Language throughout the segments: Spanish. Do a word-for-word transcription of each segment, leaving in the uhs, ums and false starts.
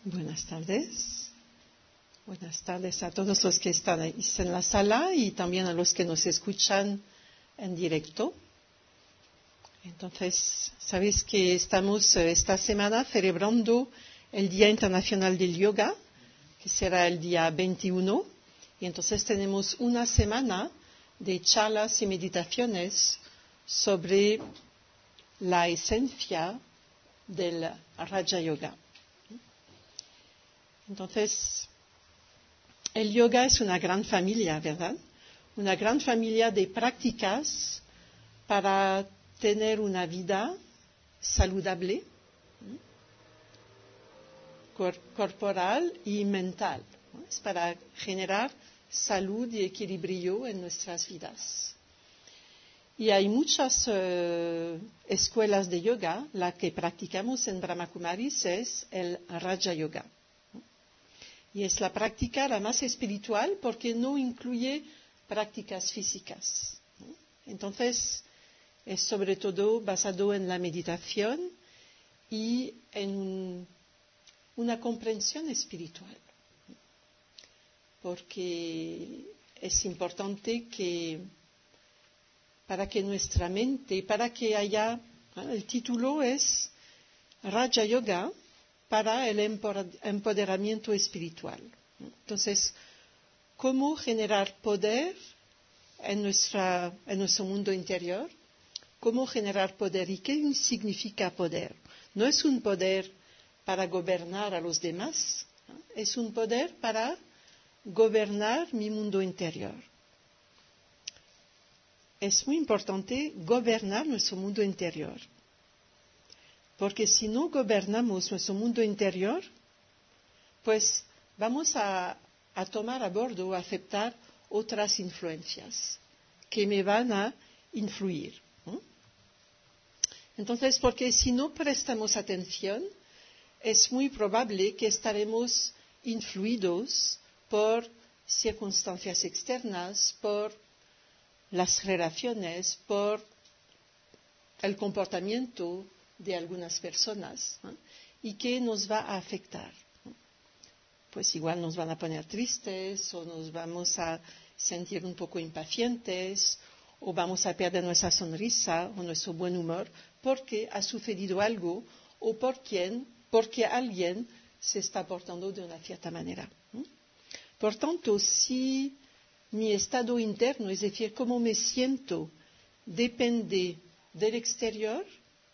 Buenas tardes. Buenas tardes a todos los que están en la sala y también a los que nos escuchan en directo. Entonces, sabéis que estamos esta semana celebrando el Día Internacional del Yoga, que será el día veintiuno. Y entonces tenemos una semana de charlas y meditaciones sobre la esencia del Raja Yoga. Entonces, el yoga es una gran familia, ¿verdad? Una gran familia de prácticas para tener una vida saludable, cor- corporal y mental. ¿no? Es para generar salud y equilibrio en nuestras vidas. Y hay muchas uh, escuelas de yoga. La que practicamos en Brahma Kumaris es el Raja Yoga. Y es la práctica la más espiritual porque no incluye prácticas físicas. Entonces, es sobre todo basado en la meditación y en una comprensión espiritual. Porque es importante que, para que nuestra mente, para que haya, el título es Raja Yoga, para el empoderamiento espiritual. Entonces, ¿cómo generar poder en, nuestra, en nuestro mundo interior? ¿Cómo generar poder? ¿Y qué significa poder? No es un poder para gobernar a los demás, ¿no? Es un poder para gobernar mi mundo interior. Es muy importante gobernar nuestro mundo interior. Porque si no gobernamos nuestro mundo interior, pues vamos a, a tomar a bordo, a aceptar otras influencias que me van a influir. ¿no? Entonces, porque si no prestamos atención, es muy probable que estaremos influidos por circunstancias externas, por las relaciones, por el comportamiento de algunas personas, ¿no? y que nos va a afectar. ¿no? Pues igual nos van a poner tristes o nos vamos a sentir un poco impacientes o vamos a perder nuestra sonrisa o nuestro buen humor porque ha sucedido algo o por quien, porque alguien se está portando de una cierta manera. ¿no? Por tanto, si mi estado interno, es decir, cómo me siento, depende del exterior,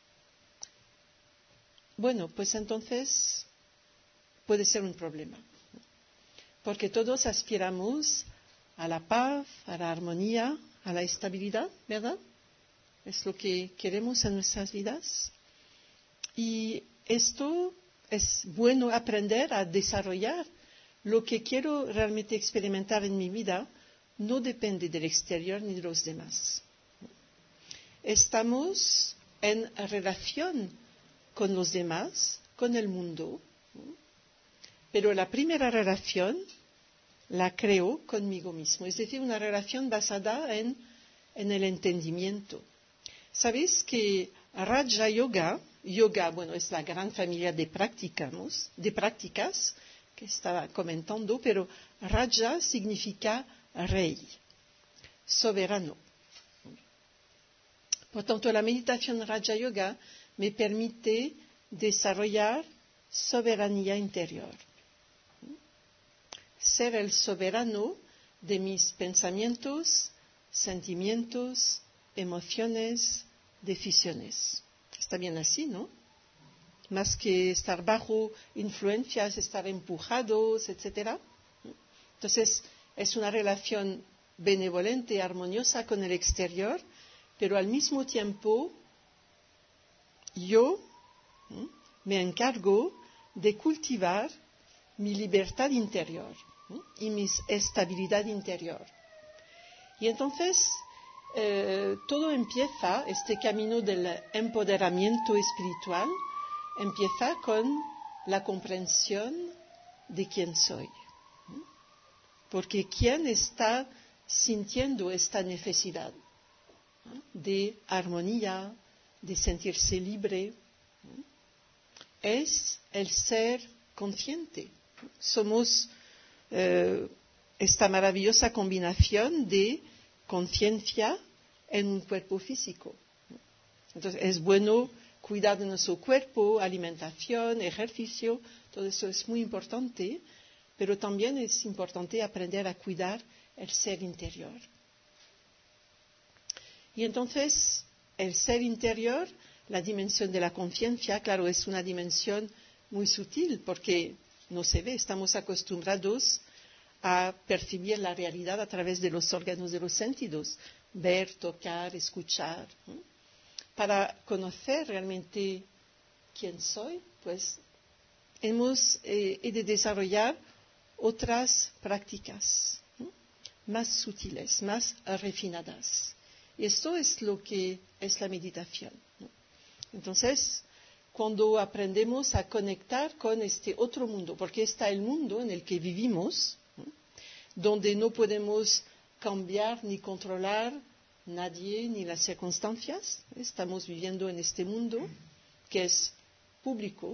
bueno, pues entonces puede ser un problema. Porque todos aspiramos a la paz, a la armonía, a la estabilidad, ¿verdad? Es lo que queremos en nuestras vidas. Y esto es bueno aprender a desarrollar. Lo que quiero realmente experimentar en mi vida no depende del exterior ni de los demás. Estamos en relación con los demás, con el mundo, ¿no? Pero la primera relación la creo conmigo mismo, es decir, una relación basada en, en el entendimiento. ¿Sabéis que Raja Yoga, yoga, bueno, es la gran familia de prácticas, de prácticas que estaba comentando, pero Raja significa rey, soberano. Por tanto, la meditación Raja Yoga me permite desarrollar soberanía interior. Ser el soberano de mis pensamientos, sentimientos, emociones, decisiones. Está bien así, ¿no? Más que estar bajo influencias, estar empujados, etcétera. Entonces, es una relación benevolente, armoniosa con el exterior, pero al mismo tiempo yo ¿eh? me encargo de cultivar mi libertad interior ¿eh? y mi estabilidad interior. Y entonces eh, todo empieza, este camino del empoderamiento espiritual, empieza con la comprensión de quién soy. ¿eh? Porque quién está sintiendo esta necesidad ¿eh? de armonía, de sentirse libre, ¿eh? es el ser consciente. Somos eh, esta maravillosa combinación de conciencia en un cuerpo físico. Entonces es bueno cuidar de nuestro cuerpo, alimentación, ejercicio, todo eso es muy importante, pero también es importante aprender a cuidar el ser interior. Y entonces el ser interior, la dimensión de la conciencia, claro, es una dimensión muy sutil porque no se ve, estamos acostumbrados a percibir la realidad a través de los órganos de los sentidos, ver, tocar, escuchar. ¿eh? Para conocer realmente quién soy, pues hemos eh, he de desarrollar otras prácticas ¿eh? más sutiles, más refinadas. Y esto es lo que es la meditación. ¿no? Entonces, cuando aprendemos a conectar con este otro mundo, porque está el mundo en el que vivimos, ¿no? donde no podemos cambiar ni controlar nadie ni las circunstancias, estamos viviendo en este mundo que es público,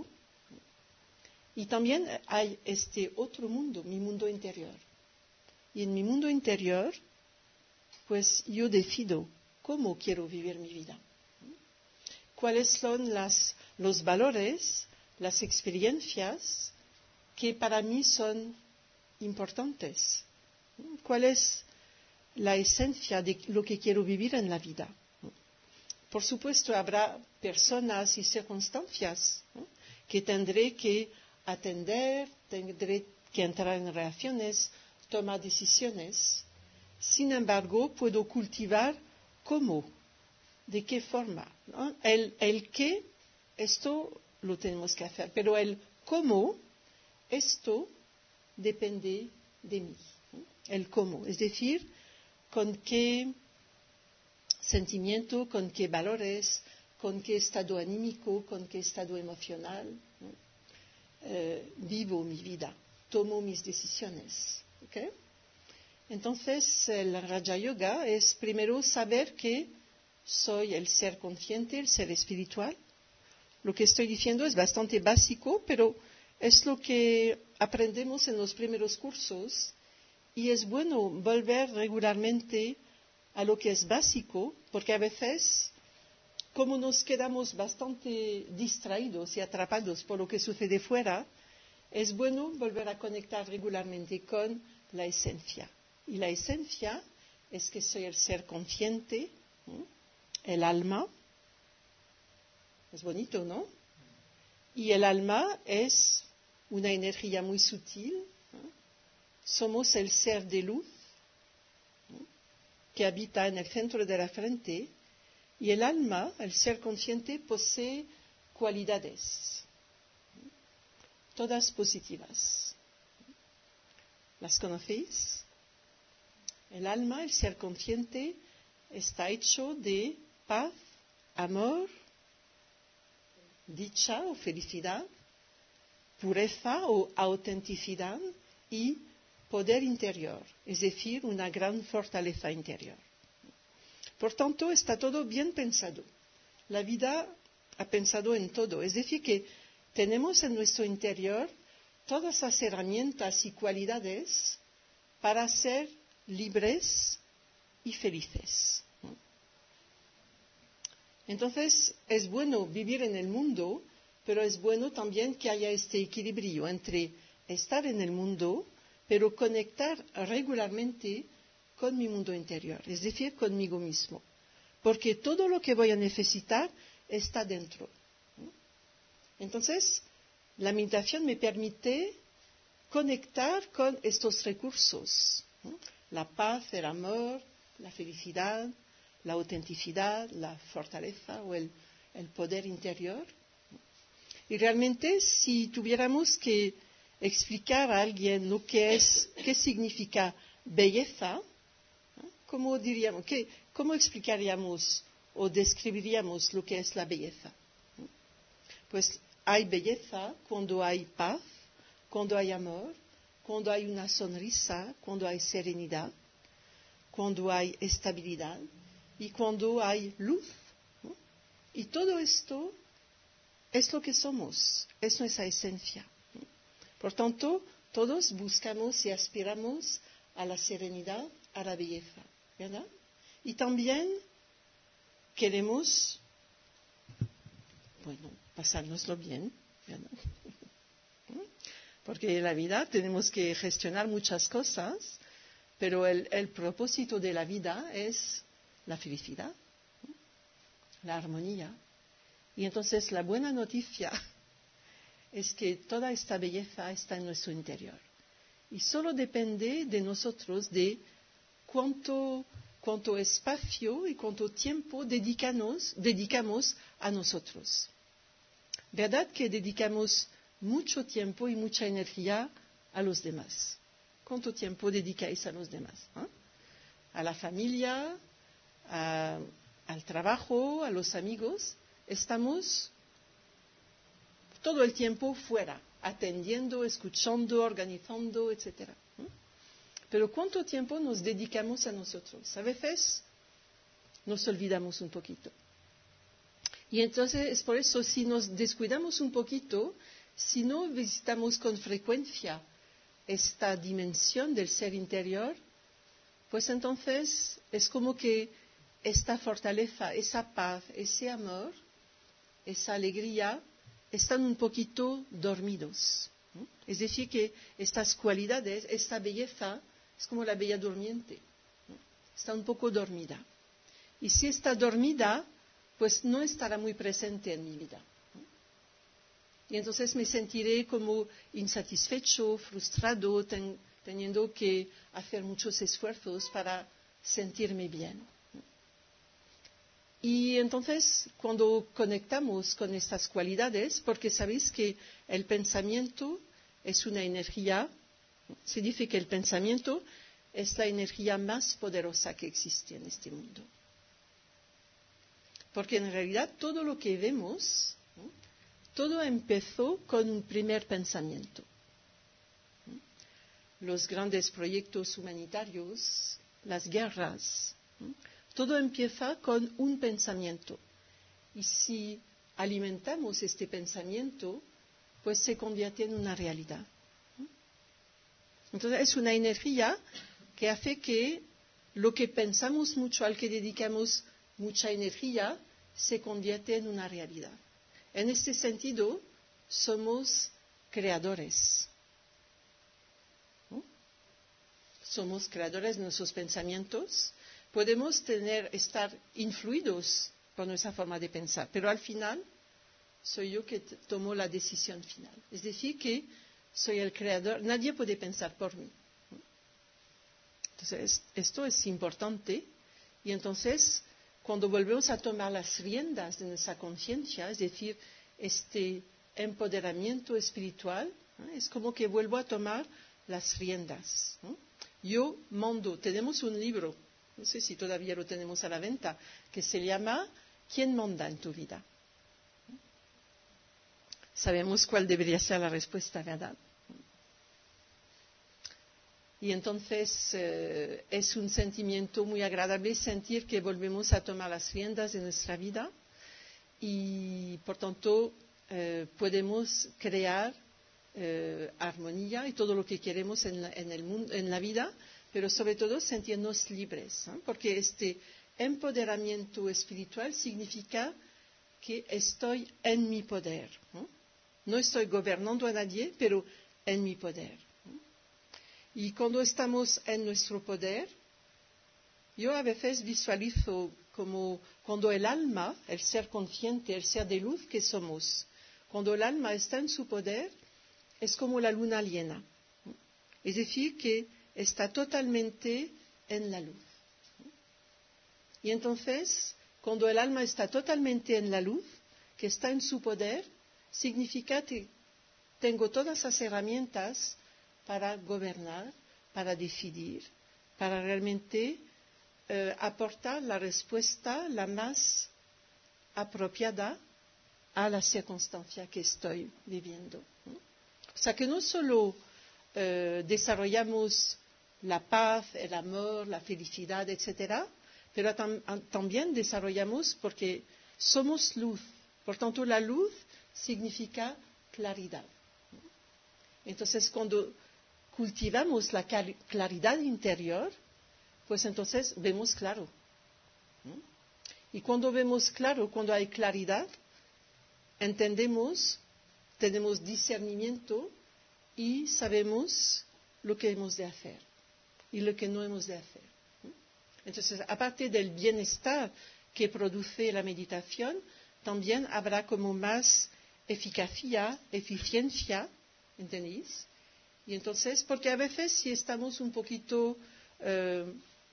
y también hay este otro mundo, mi mundo interior. Y en mi mundo interior, pues yo decido cómo quiero vivir mi vida. Cuáles son las, los valores, las experiencias que para mí son importantes. ¿Cuál es la esencia de lo que quiero vivir en la vida? Por supuesto, habrá personas y circunstancias ¿no? que tendré que atender, tendré que entrar en relaciones, tomar decisiones. Sin embargo, puedo cultivar cómo, de qué forma. ¿no? El, el qué, esto lo tenemos que hacer, pero el cómo, esto depende de mí. ¿no? El cómo, es decir, con qué sentimiento, con qué valores, con qué estado anímico, con qué estado emocional ¿no? eh, vivo mi vida, tomo mis decisiones. ¿okay? Entonces, el Raja Yoga es primero saber que soy el ser consciente, el ser espiritual. Lo que estoy diciendo es bastante básico, pero es lo que aprendemos en los primeros cursos y es bueno volver regularmente a lo que es básico, porque a veces, como nos quedamos bastante distraídos y atrapados por lo que sucede fuera, es bueno volver a conectar regularmente con la esencia. Y la esencia es que soy el ser consciente, ¿eh? el alma. Es bonito, ¿no? Y el alma es una energía muy sutil. ¿eh? Somos el ser de luz ¿eh? que habita en el centro de la frente. Y el alma, el ser consciente, posee cualidades, ¿eh? todas positivas. ¿Las conocéis? El alma, el ser consciente, está hecho de paz, amor, dicha o felicidad, pureza o autenticidad y poder interior, es decir, una gran fortaleza interior. Por tanto, está todo bien pensado. La vida ha pensado en todo, es decir, que tenemos en nuestro interior todas las herramientas y cualidades para ser libres y felices. Entonces, es bueno vivir en el mundo, pero es bueno también que haya este equilibrio entre estar en el mundo, pero conectar regularmente con mi mundo interior, es decir, conmigo mismo. Porque todo lo que voy a necesitar está dentro. Entonces, la meditación me permite conectar con estos recursos. La paz, el amor, la felicidad, la autenticidad, la fortaleza o el, el poder interior. Y realmente, si tuviéramos que explicar a alguien lo que es, qué significa belleza, ¿cómo diríamos, qué, cómo explicaríamos o describiríamos lo que es la belleza? Pues hay belleza cuando hay paz, cuando hay amor, cuando hay una sonrisa, cuando hay serenidad, cuando hay estabilidad y cuando hay luz. ¿no? Y todo esto es lo que somos, es nuestra esencia. ¿no? Por tanto, todos buscamos y aspiramos a la serenidad, a la belleza, ¿verdad? Y también queremos, bueno, pasárnoslo bien, ¿verdad? Porque en la vida tenemos que gestionar muchas cosas, pero el, el propósito de la vida es la felicidad, la armonía. Y entonces la buena noticia es que toda esta belleza está en nuestro interior. Y solo depende de nosotros de cuánto, cuánto espacio y cuánto tiempo dedicamos, dedicamos a nosotros. ¿Verdad que dedicamos mucho tiempo y mucha energía a los demás? ¿Cuánto tiempo dedicáis a los demás? ¿Eh? A la familia, a, al trabajo, a los amigos. Estamos todo el tiempo fuera, atendiendo, escuchando, organizando, etcétera. ¿Eh? Pero ¿cuánto tiempo nos dedicamos a nosotros? A veces nos olvidamos un poquito. Y entonces es por eso, si nos descuidamos un poquito, si no visitamos con frecuencia esta dimensión del ser interior, pues entonces es como que esta fortaleza, esa paz, ese amor, esa alegría, están un poquito dormidos. ¿No? Es decir, que estas cualidades, esta belleza, es como la bella durmiente, ¿no? Está un poco dormida. Y si está dormida, pues no estará muy presente en mi vida. Y entonces me sentiré como insatisfecho, frustrado, ten, teniendo que hacer muchos esfuerzos para sentirme bien. Y entonces, cuando conectamos con estas cualidades, porque sabéis que el pensamiento es una energía, se dice que el pensamiento es la energía más poderosa que existe en este mundo. Porque en realidad todo lo que vemos, ¿no? Todo empezó con un primer pensamiento. Los grandes proyectos humanitarios, las guerras, ¿no? Todo empieza con un pensamiento. Y si alimentamos este pensamiento, pues se convierte en una realidad. Entonces es una energía que hace que lo que pensamos mucho, al que dedicamos mucha energía, se convierte en una realidad. En este sentido, somos creadores. ¿No? Somos creadores de nuestros pensamientos. Podemos tener, estar influidos por nuestra forma de pensar, pero al final soy yo que t- tomo la decisión final. Es decir, que soy el creador, nadie puede pensar por mí. Entonces, esto es importante. Y entonces, cuando volvemos a tomar las riendas de nuestra conciencia, es decir, este empoderamiento espiritual, ¿eh? Es como que vuelvo a tomar las riendas. ¿Eh? Yo mando, tenemos un libro, no sé si todavía lo tenemos a la venta, que se llama ¿Quién manda en tu vida? Sabemos cuál debería ser la respuesta, ¿verdad? Y entonces eh, es un sentimiento muy agradable sentir que volvemos a tomar las riendas de nuestra vida y, por tanto, eh, podemos crear eh, armonía y todo lo que queremos en la, en el mundo, en la vida, pero sobre todo sentirnos libres, ¿eh? Porque este empoderamiento espiritual significa que estoy en mi poder, ¿eh? No estoy gobernando a nadie, pero en mi poder. Y cuando estamos en nuestro poder, yo a veces visualizo como cuando el alma, el ser consciente, el ser de luz que somos, cuando el alma está en su poder, es como la luna llena. Es decir, que está totalmente en la luz. Y entonces, cuando el alma está totalmente en la luz, que está en su poder, significa que tengo todas las herramientas para gobernar, para decidir, para realmente eh, aportar la respuesta la más apropiada a la circunstancia que estoy viviendo. ¿No? O sea que no solo eh, desarrollamos la paz, el amor, la felicidad, etcétera, pero tam- también desarrollamos porque somos luz. Por tanto, la luz significa claridad. Entonces, cuando cultivamos la claridad interior, pues entonces vemos claro. Y cuando vemos claro, cuando hay claridad, entendemos, tenemos discernimiento y sabemos lo que hemos de hacer y lo que no hemos de hacer. Entonces, aparte del bienestar que produce la meditación, también habrá como más eficacia, eficiencia, ¿entendéis? Y entonces, porque a veces si estamos un poquito, eh,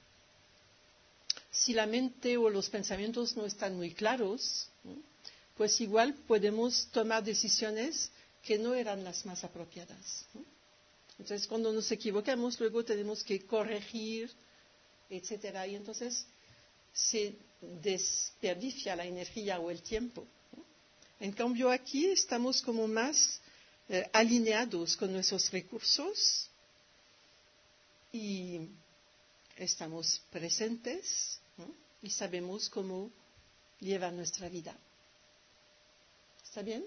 si la mente o los pensamientos no están muy claros, ¿no? Pues igual podemos tomar decisiones que no eran las más apropiadas, ¿no? Entonces, cuando nos equivocamos, luego tenemos que corregir, etcétera. Y entonces se desperdicia la energía o el tiempo, ¿no? En cambio, aquí estamos como más eh, alineados con nuestros recursos y estamos presentes, ¿no? Y sabemos cómo llevar nuestra vida. ¿Está bien?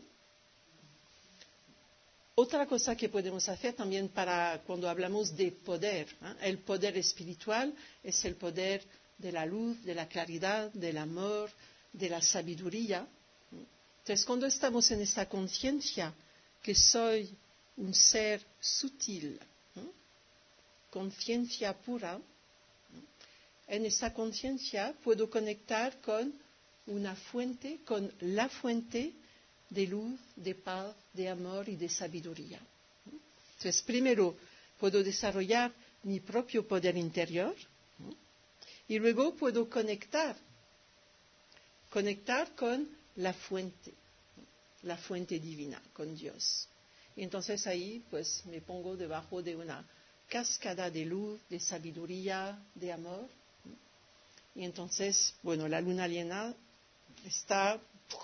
Otra cosa que podemos hacer también para cuando hablamos de poder, ¿eh? El poder espiritual es el poder de la luz, de la claridad, del amor, de la sabiduría. Entonces, cuando estamos en esta conciencia que soy un ser sutil, ¿eh? Conciencia pura, ¿eh? En esa conciencia puedo conectar con una fuente, con la fuente de luz, de paz, de amor y de sabiduría. Entonces, primero puedo desarrollar mi propio poder interior, ¿no? Y luego puedo conectar, conectar con la fuente, ¿no? La fuente divina, con Dios. Y entonces ahí pues me pongo debajo de una cascada de luz, de sabiduría, de amor, ¿no? Y entonces, bueno, la luna llena está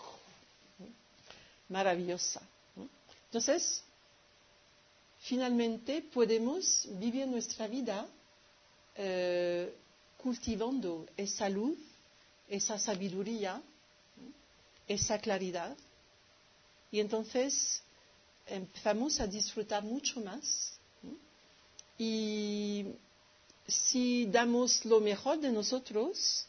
maravillosa, ¿no? Entonces, finalmente podemos vivir nuestra vida eh, cultivando esa luz, esa sabiduría, ¿no? Esa claridad, y entonces empezamos a disfrutar mucho más, ¿no? Y si damos lo mejor de nosotros,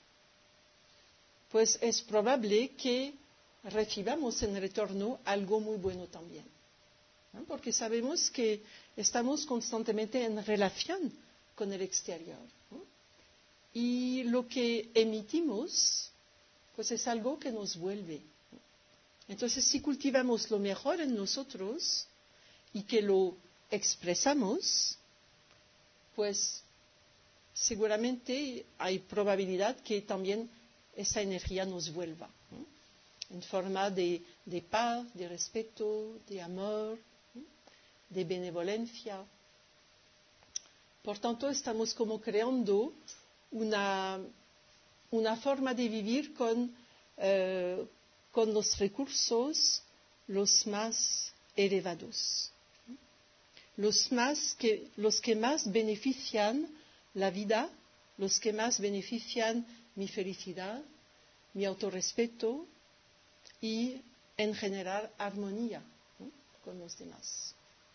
pues es probable que recibamos en retorno algo muy bueno también, ¿no? Porque sabemos que estamos constantemente en relación con el exterior, ¿no? Y lo que emitimos pues es algo que nos vuelve, ¿no? Entonces, si cultivamos lo mejor en nosotros y que lo expresamos, pues seguramente hay probabilidad que también esa energía nos vuelva, ¿no? En forma de, de paz, de respeto, de amor, ¿no? De benevolencia. Por tanto, estamos como creando una, una forma de vivir con, eh, con los recursos los más elevados, ¿no? Los, más que, los que más benefician la vida, los que más benefician mi felicidad, mi autorrespeto y, en general, armonía, ¿no? Con los demás.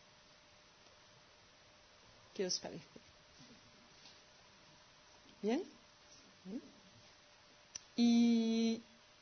¿Qué os parece? ¿Bien? Y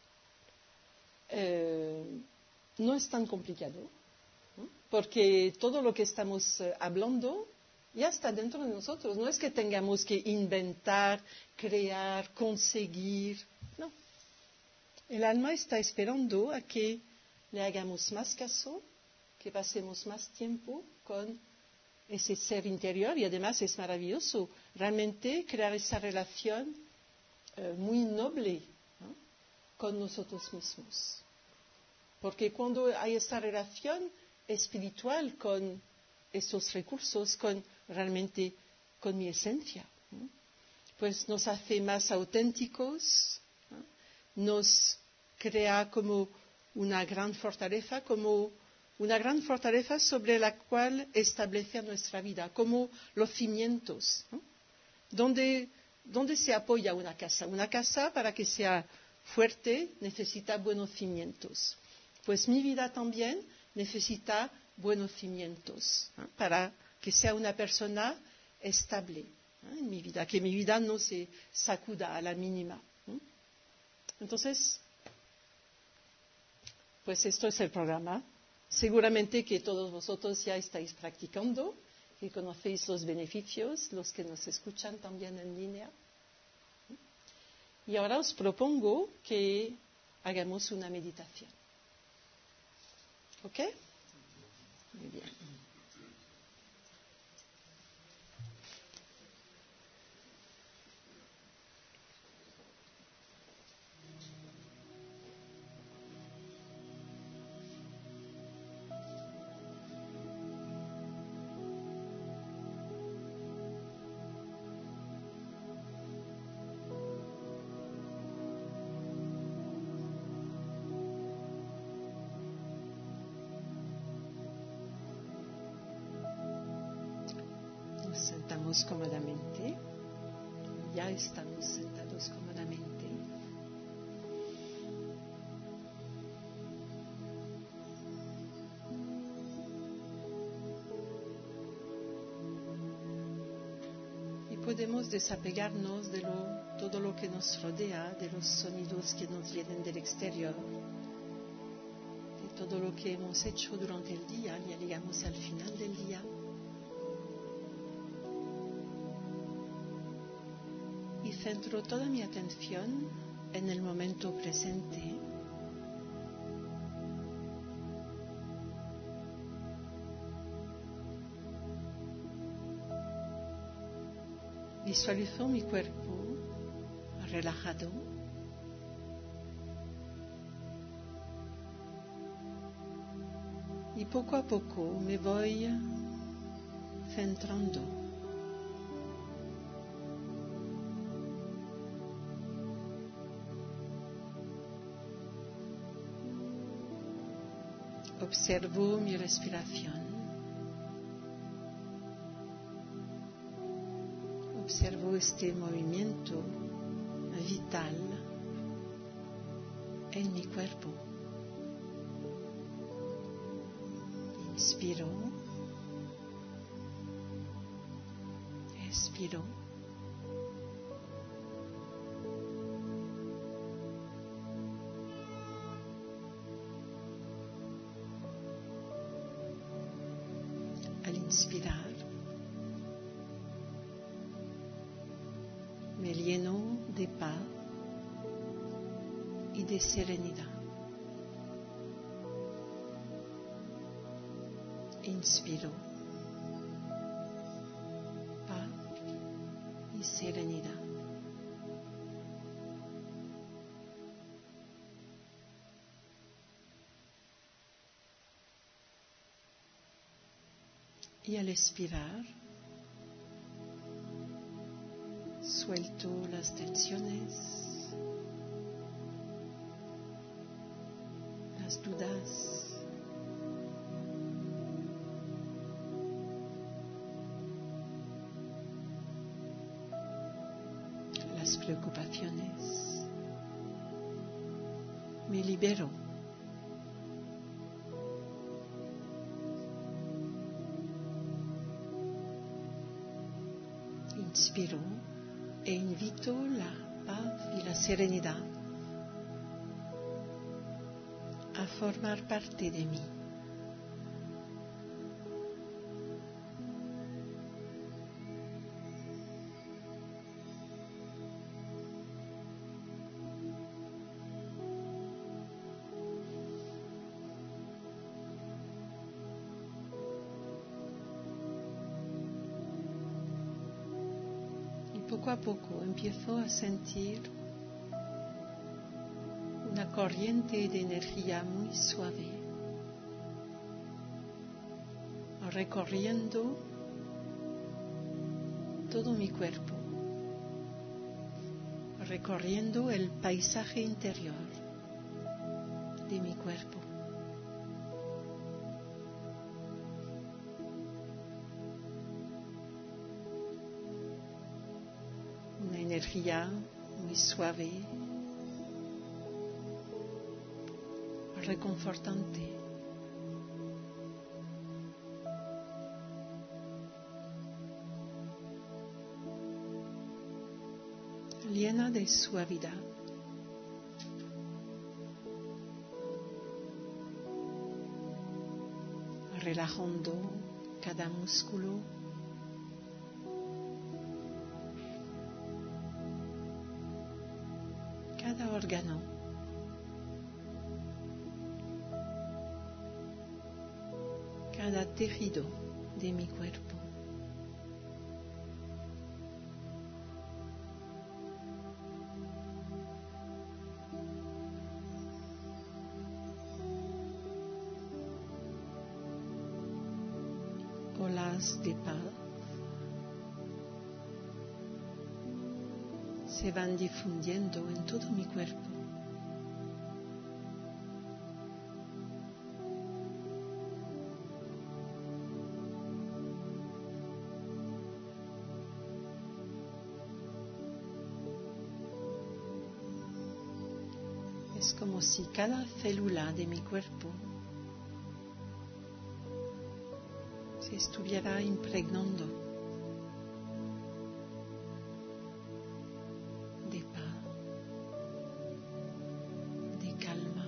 eh, no es tan complicado, ¿no? Porque todo lo que estamos eh, hablando ya está dentro de nosotros. No es que tengamos que inventar, crear, conseguir. No. El alma está esperando a que le hagamos más caso, que pasemos más tiempo con ese ser interior, y además es maravilloso realmente crear esa relación eh, muy noble, ¿no? Con nosotros mismos. Porque cuando hay esa relación espiritual con esos recursos, con realmente con mi esencia, ¿no? Pues nos hace más auténticos, ¿no? Nos crea como una gran fortaleza, como una gran fortaleza sobre la cual establecer nuestra vida, como los cimientos, ¿no? ¿Dónde, ¿Dónde se apoya una casa? Una casa, para que sea fuerte, necesita buenos cimientos. Pues mi vida también necesita buenos cimientos, ¿eh? Para que sea una persona estable, ¿eh? En mi vida, que mi vida no se sacuda a la mínima, ¿eh? Entonces, pues esto es el programa. Seguramente que todos vosotros ya estáis practicando, que conocéis los beneficios, los que nos escuchan también en línea. Y ahora os propongo que hagamos una meditación. ¿Ok? Muy bien. Nos sentamos cómodamente. Ya estamos sentados cómodamente. Y podemos desapegarnos de lo, todo lo que nos rodea, de los sonidos que nos vienen del exterior, de todo lo que hemos hecho durante el día. Ya llegamos al final del día. Y centro toda mi atención en el momento presente. Visualizo mi cuerpo relajado. Y poco a poco me voy centrando. Observo mi respiración. Observo este movimiento vital en mi cuerpo. Inspiro. Expiro. Al inspirar, me lleno de paz y de serenidad. Inspiro, paz y serenidad. Y al expirar, suelto las tensiones, las dudas, las preocupaciones. Me libero. Inspiro e invito la paz y la serenidad a formar parte de mí. Poco a poco empiezo a sentir una corriente de energía muy suave recorriendo todo mi cuerpo, recorriendo el paisaje interior de mi cuerpo. Energía muy suave, reconfortante, llena de suavidad. Relajando cada músculo, cada órgano, cada tejido de mi cuerpo. Olas de paz se van difundiendo en todo mi cuerpo. Es como si cada célula de mi cuerpo se estuviera impregnando de paz, de calma.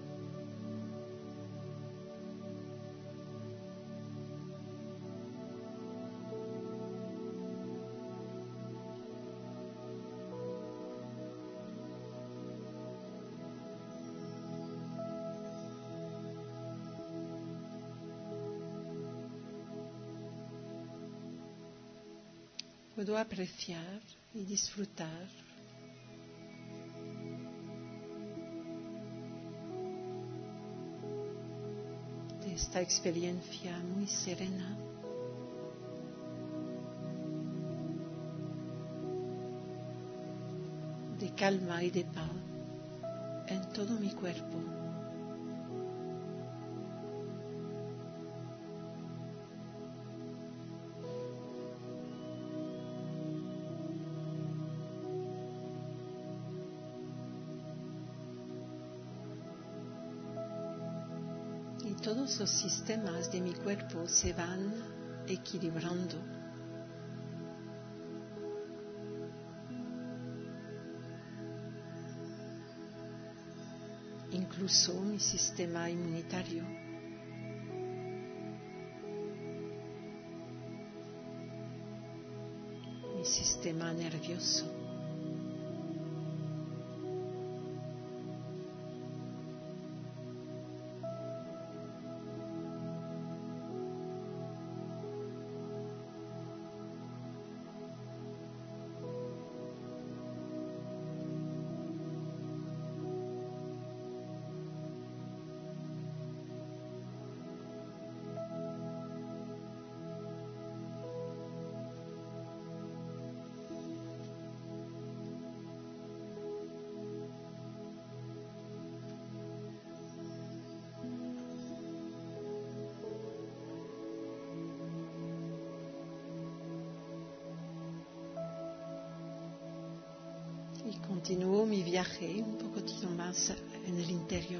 Puedo apreciar y disfrutar de esta experiencia muy serena, de calma y de paz en todo mi cuerpo. Todos los sistemas de mi cuerpo se van equilibrando. Incluso mi sistema inmunitario. Mi sistema nervioso. Y continúo mi viaje un poquito más en el interior.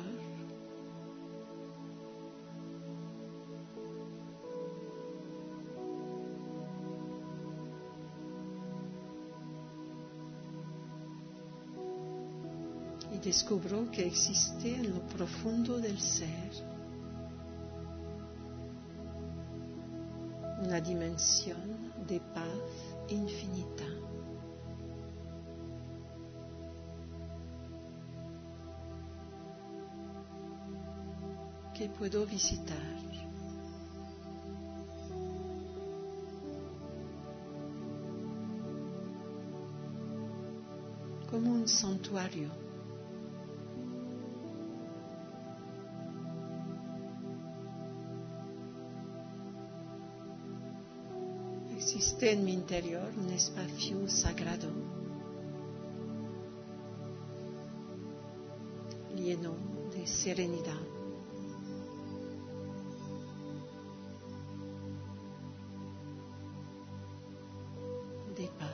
Y descubro que existe en lo profundo del ser una dimensión de paz infinita. Que puedo visitar. Como un santuario. Existe en mi interior un espacio sagrado, lleno de serenidad. De paz.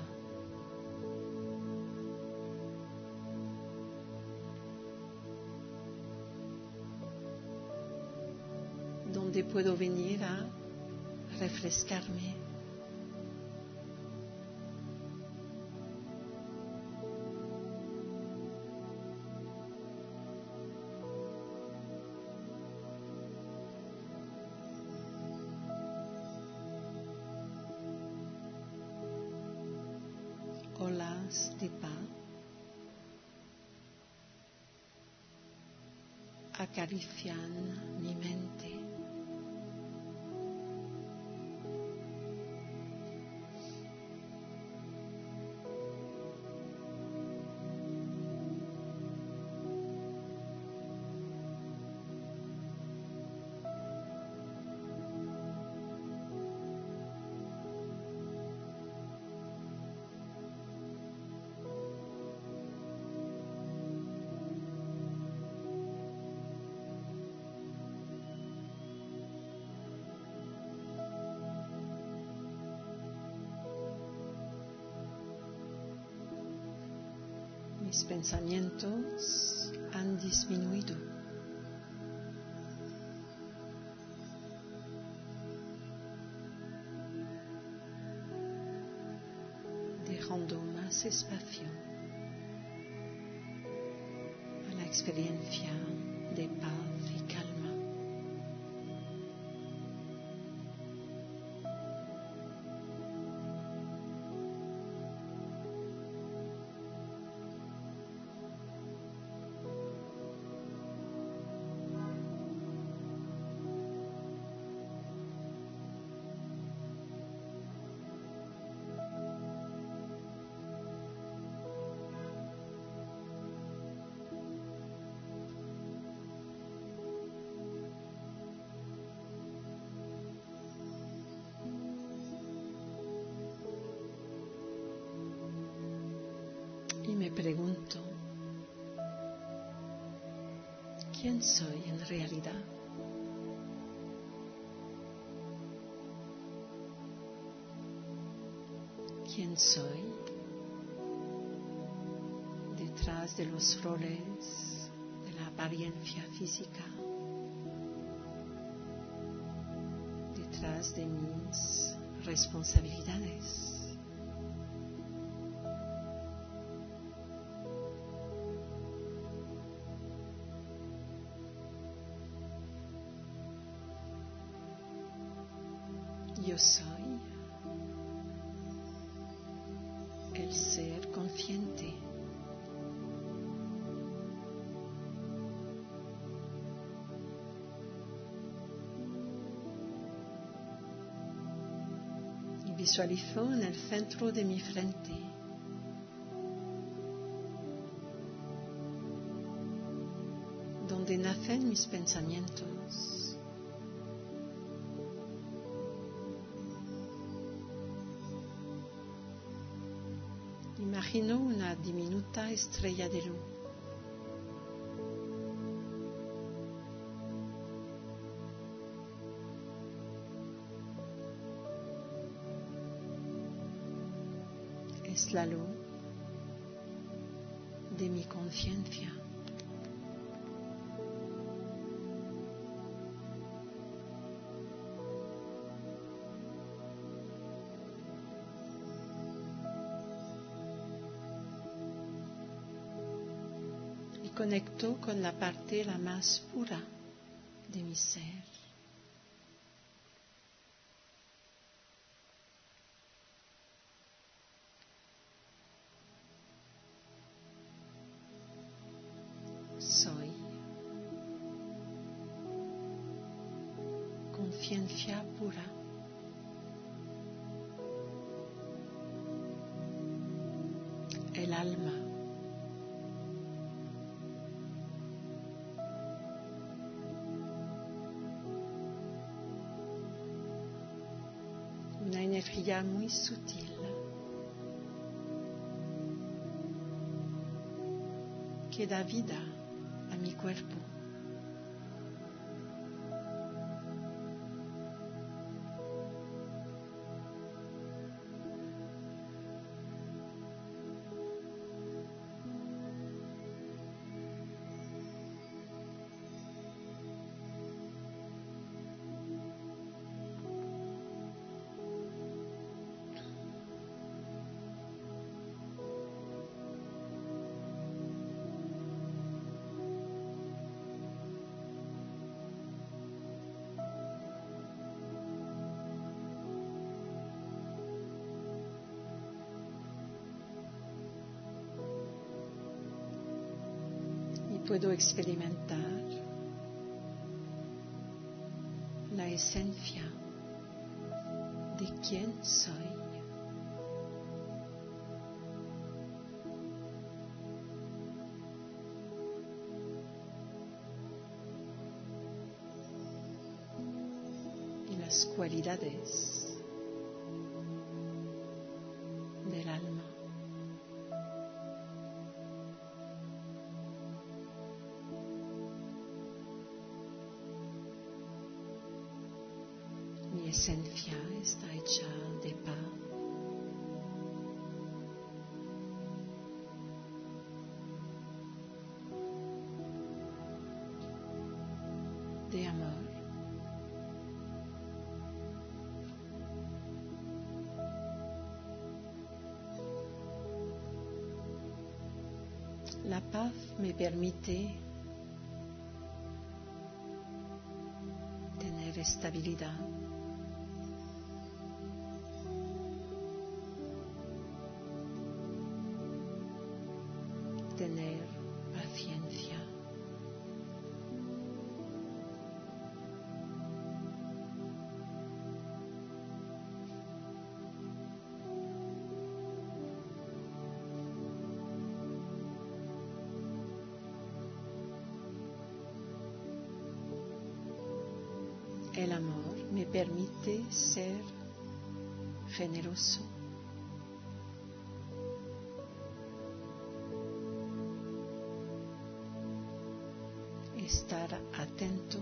Donde puedo venir a refrescarme. olas de paz acarician mi mente. Mis pensamientos han disminuido. Dejando más espacio a la experiencia de paz y calma. Y me pregunto, ¿quién soy en realidad? ¿Quién soy detrás de los roles de la apariencia física? Detrás de mis responsabilidades. Yo soy el ser consciente. Y visualizo en el centro de mi frente donde nacen mis pensamientos. Imagino una diminuta estrella de luz. Es la luz de mi conciencia. Conecto con la parte la más pura de mi ser. Soy conciencia pura. El alma. Una energía muy sutil que da vida a mi cuerpo. puedo experimentar la esencia de quién soy. Y las cualidades del alma. Mi esencia está hecha de paz, de amor, la paz me permite tener estabilidad. Tener paciencia. El amor me permite ser generoso. Estar atento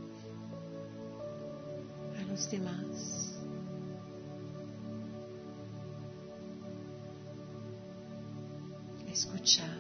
a los demás. Escuchar.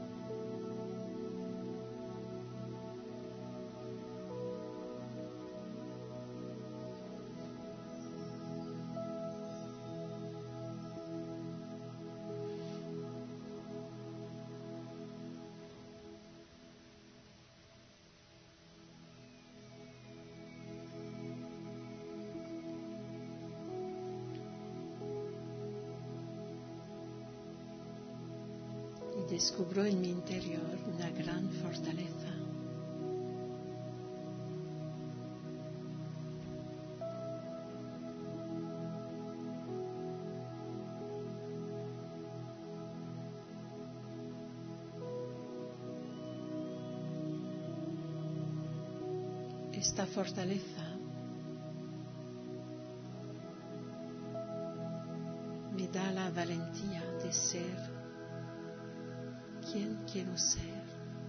Descubro en mi interior una gran fortaleza. Esta fortaleza me da la valentía de ser quien quiero ser.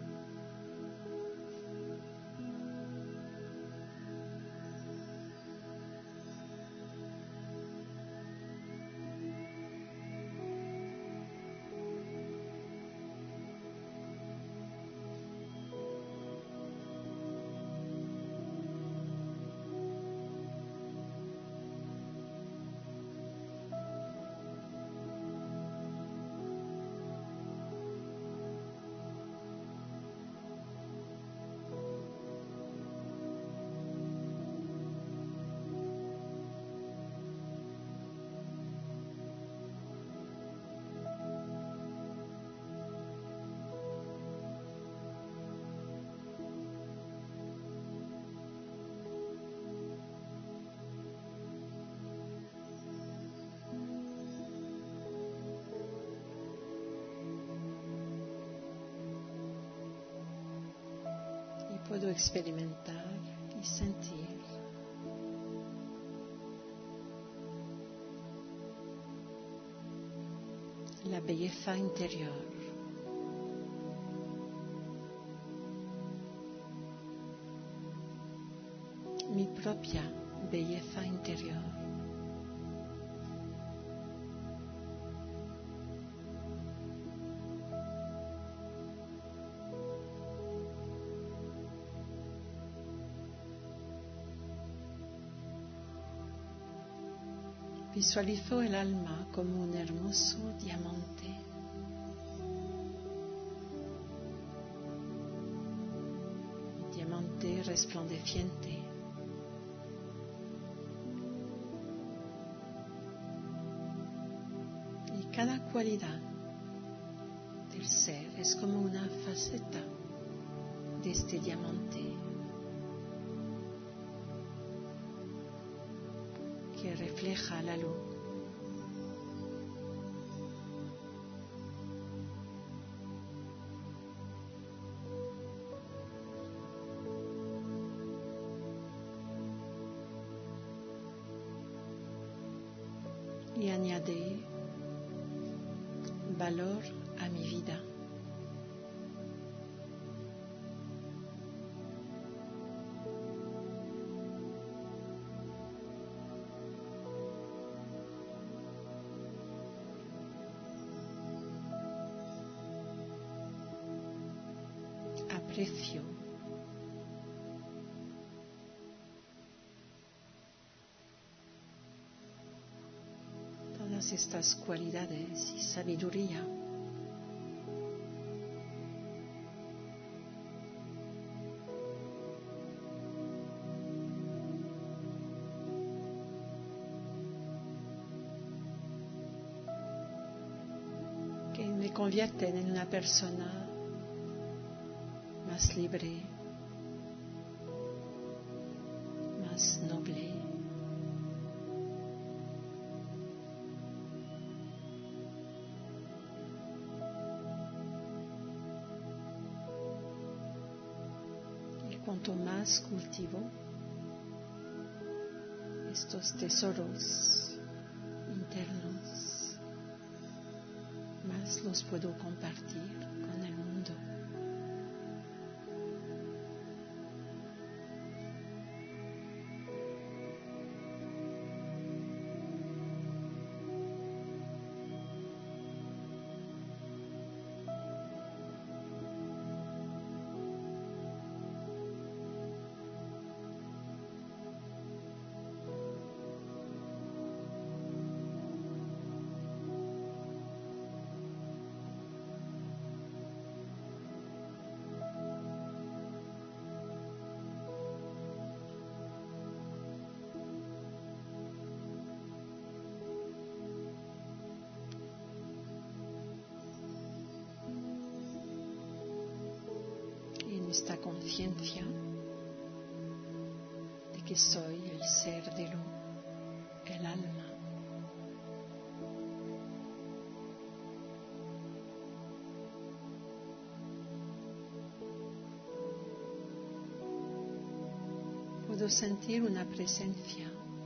Puedo experimentar y sentir la belleza interior, mi propia belleza interior. Visualizo el alma como un hermoso diamante. Un diamante resplandeciente. Y cada cualidad del ser es como una faceta de este diamante que refleja la luz. Y añade valor a mi vida. Aprecio todas estas cualidades y sabiduría. Que me convierten en una persona más libre, más noble. Y cuanto más cultivo estos tesoros internos, más los puedo compartir con el mundo. Esta conciencia de que soy el ser de luz, el alma. Puedo sentir una presencia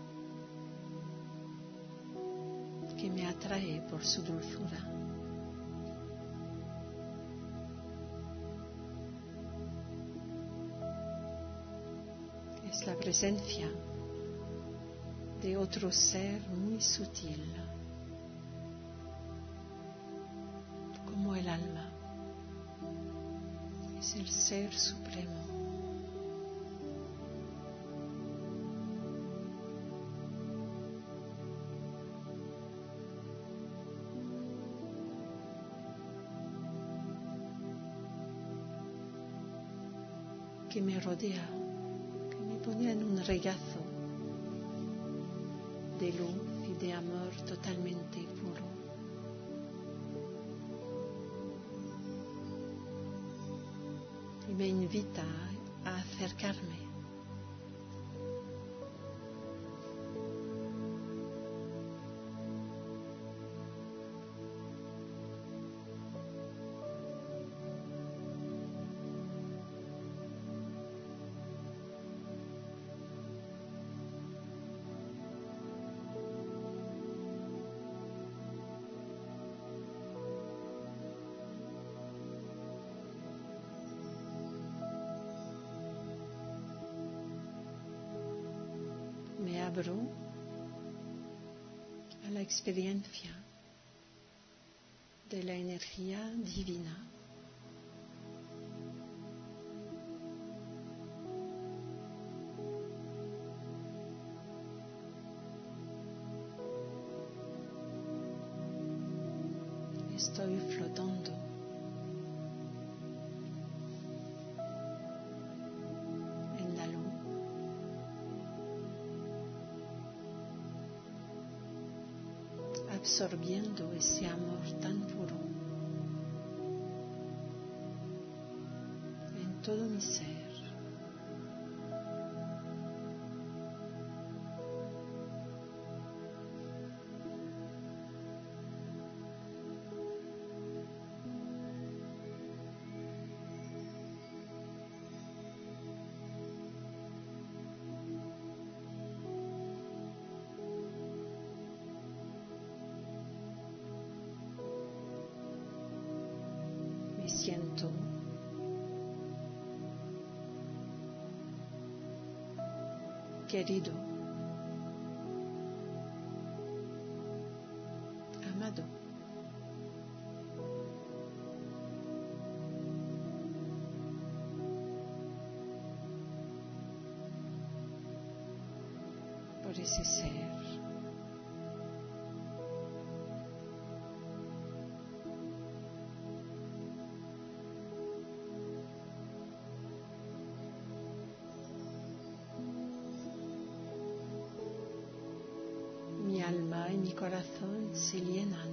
que me atrae por su dulzura. La presencia de otro ser muy sutil, como el alma, es el ser supremo. Que me rodea, pone en un regazo de luz y de amor totalmente puro. Y me invita a acercarme. Me abro a la experiencia de la energía divina. Estoy flotando en la luz. Absorbiendo ese amor tan puro en todo mi ser. Me siento querido, amado. Por ese ser. Mi alma y mi corazón se llenan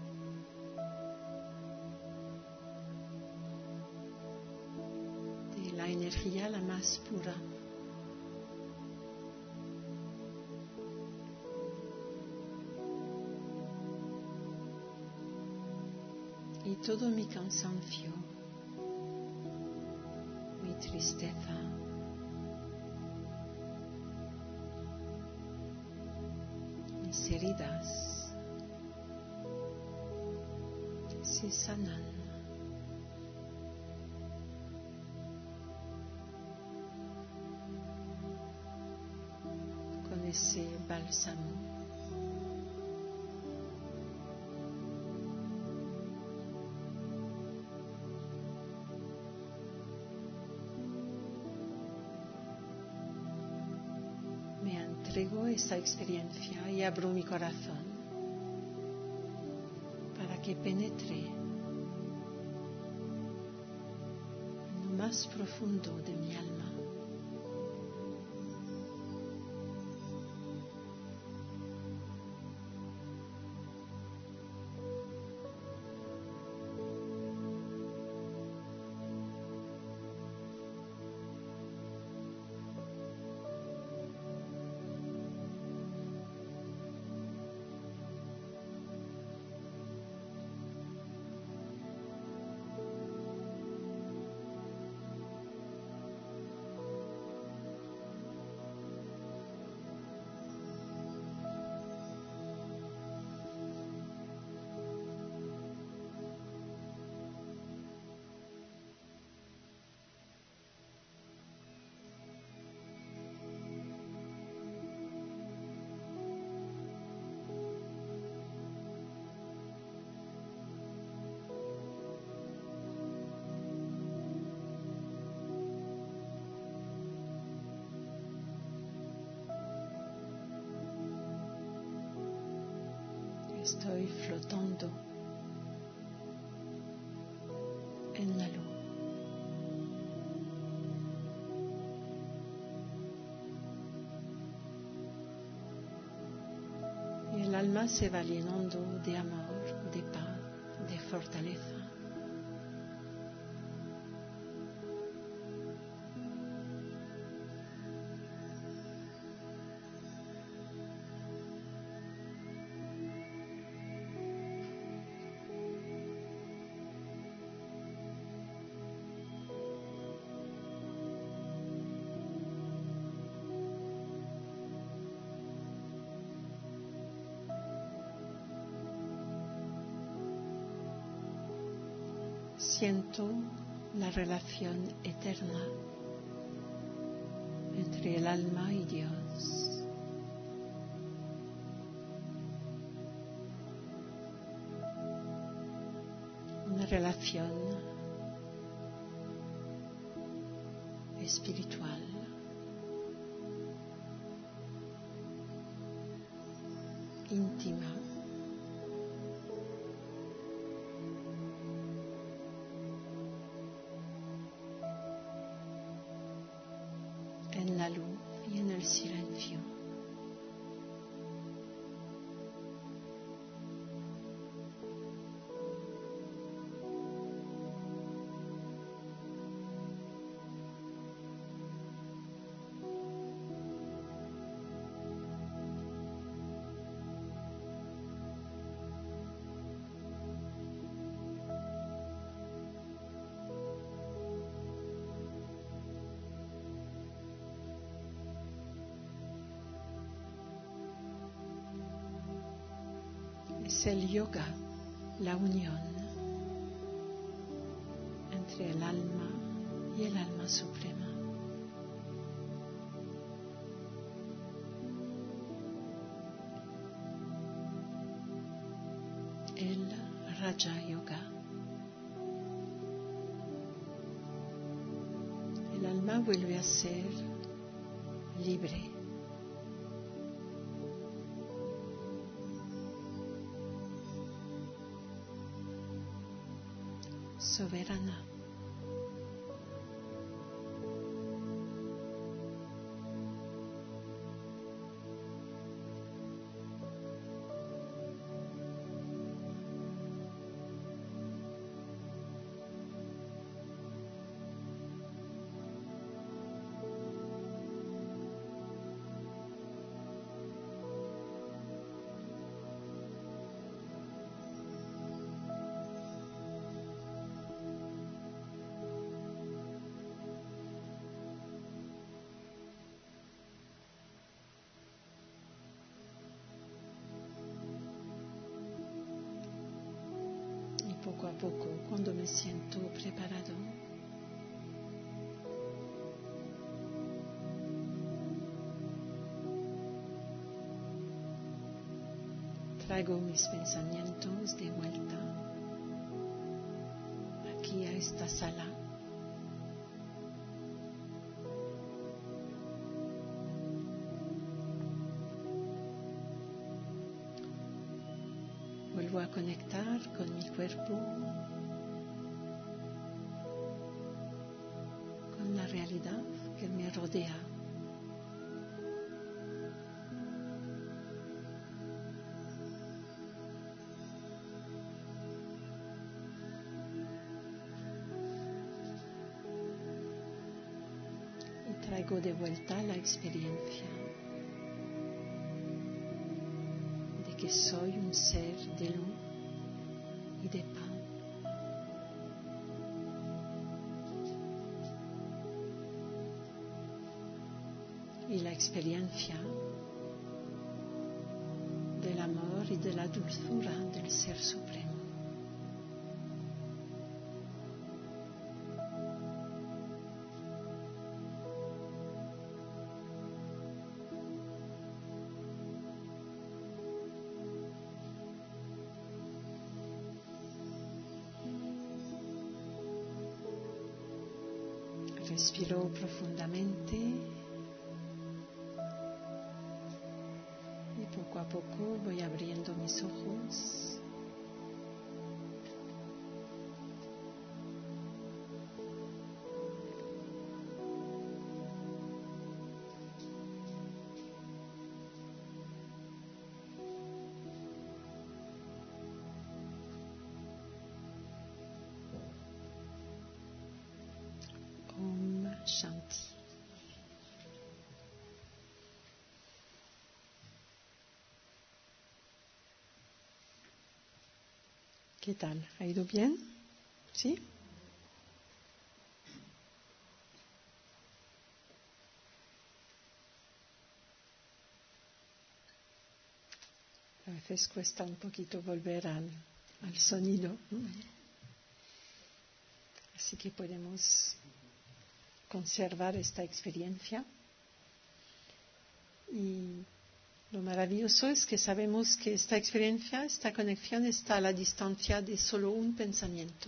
de la energía la más pura. Y todo mi cansancio, mi tristeza, mis heridas se sanan. Con ese bálsamo. Me entrego esa experiencia y abro mi corazón para que penetre en lo más profundo de mi alma. Estoy flotando en la luz. Y el alma se va llenando de amor, de paz, de fortaleza. Siento la relación eterna entre el alma y Dios. Una relación espiritual. Íntima. En la luz y en el silencio. Es el yoga, la unión entre el alma y el alma suprema. El Raja Yoga. El alma vuelve a ser libre. Soberana. Poco a poco, cuando me siento preparado, traigo mis pensamientos de vuelta aquí a esta sala. Vuelvo a conectar con mi cuerpo, con la realidad que me rodea. Y traigo de vuelta la experiencia que soy un ser de luz y de paz. Y la experiencia del amor y de la dulzura del Ser Supremo. Respiro profundamente y poco a poco voy abriendo mis ojos. Shanti. ¿Qué tal? ¿Ha ido bien? ¿Sí? A veces cuesta un poquito volver al, al sonido, ¿no? Así que podemos conservar esta experiencia. Y lo maravilloso es que sabemos que esta experiencia, esta conexión está a la distancia de solo un pensamiento.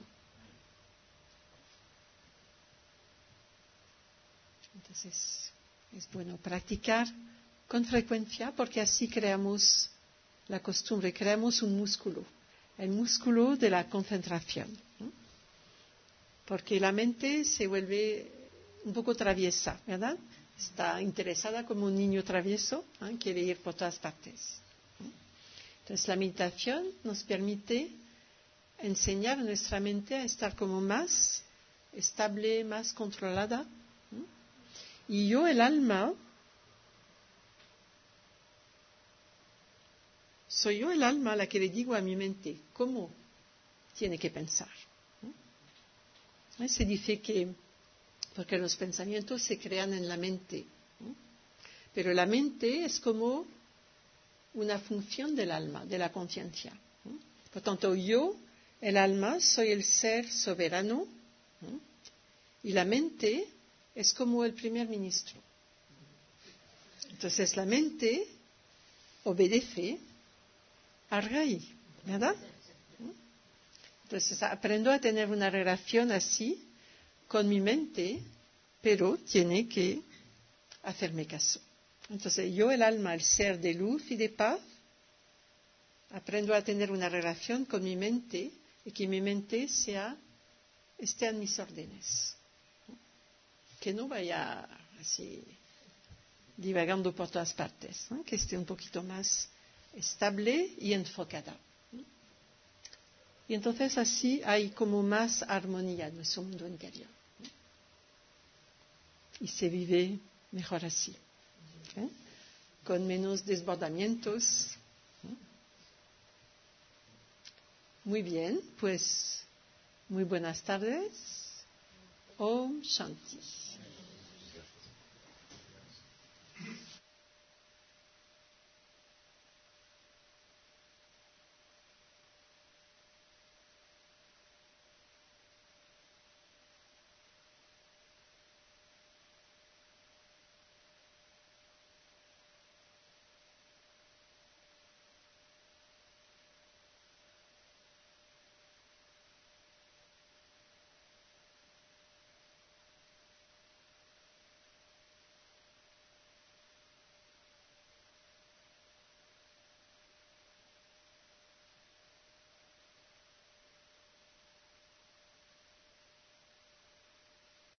Entonces es bueno practicar con frecuencia porque así creamos la costumbre, creamos un músculo, el músculo de la concentración, ¿no? Porque la mente se vuelve un poco traviesa, ¿verdad? Está interesada como un niño travieso, ¿eh? Quiere ir por todas partes. ¿eh? Entonces la meditación nos permite enseñar a nuestra mente a estar como más estable, más controlada. ¿eh? Y yo, el alma, soy yo el alma la que le digo a mi mente cómo tiene que pensar. ¿eh? Se dice que porque los pensamientos se crean en la mente, ¿no? Pero la mente es como una función del alma, de la conciencia. Por tanto, yo, el alma, soy el ser soberano, y la mente es como el primer ministro. Entonces la mente obedece al rey, ¿verdad? Entonces aprendo a tener una relación así con mi mente, pero tiene que hacerme caso. Entonces yo, el alma, el ser de luz y de paz, aprendo a tener una relación con mi mente y que mi mente sea, esté en mis órdenes. Que no vaya así divagando por todas partes, ¿no? Que esté un poquito más estable y enfocada. Y entonces así hay como más armonía en nuestro mundo interior. Y se vive mejor así, ¿eh? Con menos desbordamientos. Muy bien, pues muy buenas tardes. Om Shanti.